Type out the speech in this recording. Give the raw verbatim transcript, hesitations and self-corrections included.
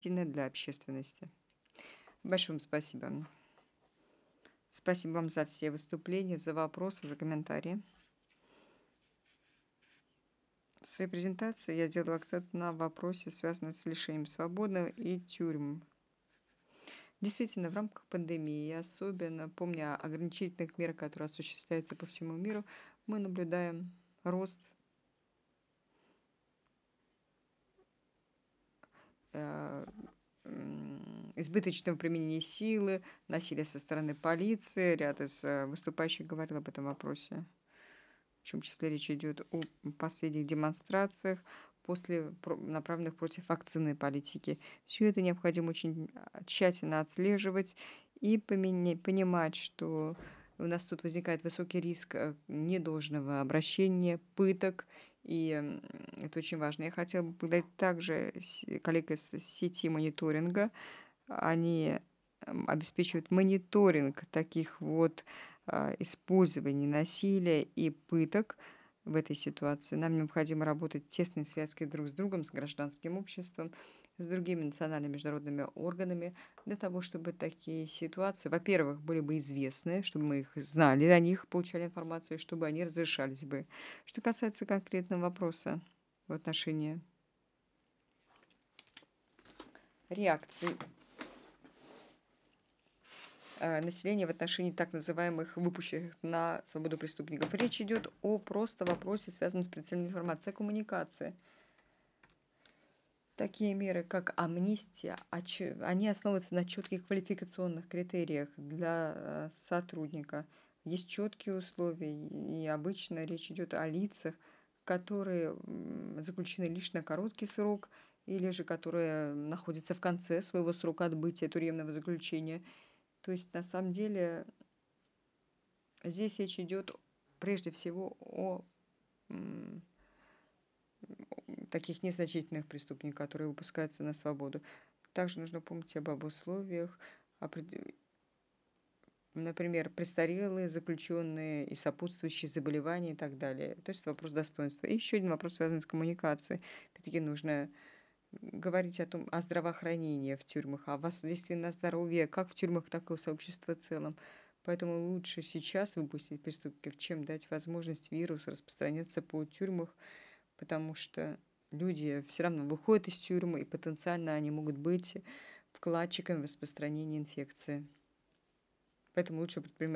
для общественности. Большое вам спасибо. Спасибо вам за все выступления, за вопросы, за комментарии. В своей презентации я сделала акцент на вопросе, связанном с лишением свободы и тюрьм. Действительно, в рамках пандемии, особенно помня о ограничительных мерах, которые осуществляются по всему миру, мы наблюдаем рост э, м, избыточного применения силы, насилия со стороны полиции. Ряд из э, выступающих говорил об этом вопросе. В чем числе речь идет о последних демонстрациях, после про- направленных против вакцинной политики. Все это необходимо очень а, тщательно отслеживать и поменя- понимать, что у нас тут возникает высокий риск э, недолжного обращения, пыток, и м, это очень важно. Я хотела бы поблагодарить также с- коллег из сети мониторинга. Они м, обеспечивают мониторинг таких вот а, использований насилия и пыток в этой ситуации. Нам необходимо работать в тесной связке друг с другом, с гражданским обществом, с другими национальными международными органами, для того, чтобы такие ситуации, во-первых, были бы известны, чтобы мы их знали, о них получали информацию, чтобы они разрешались бы. Что касается конкретного вопроса в отношении реакции э, населения в отношении так называемых выпущенных на свободу преступников. Речь идет о просто вопросе, связанном с прицельной информацией, о коммуникации. Такие меры, как амнистия, очи- они основываются на четких квалификационных критериях для э, сотрудника. Есть четкие условия, и обычно речь идет о лицах, которые м, заключены лишь на короткий срок, или же которые находятся в конце своего срока отбытия тюремного заключения. То есть, на самом деле, здесь речь идет прежде всего о м, таких незначительных преступниках, которые выпускаются на свободу. Также нужно помнить об, об условиях, опред- например, престарелые, заключенные и сопутствующие заболевания и так далее. То есть вопрос достоинства. И еще один вопрос, связанный с коммуникацией. Опять-таки нужно говорить о том, о здравоохранении в тюрьмах, о воздействии на здоровье, как в тюрьмах, так и у сообщества в целом. Поэтому лучше сейчас выпустить преступников, чем дать возможность вирусу распространяться по тюрьмах, потому что люди все равно выходят из тюрьмы, и потенциально они могут быть вкладчиками в распространении инфекции. Поэтому лучше предпринимать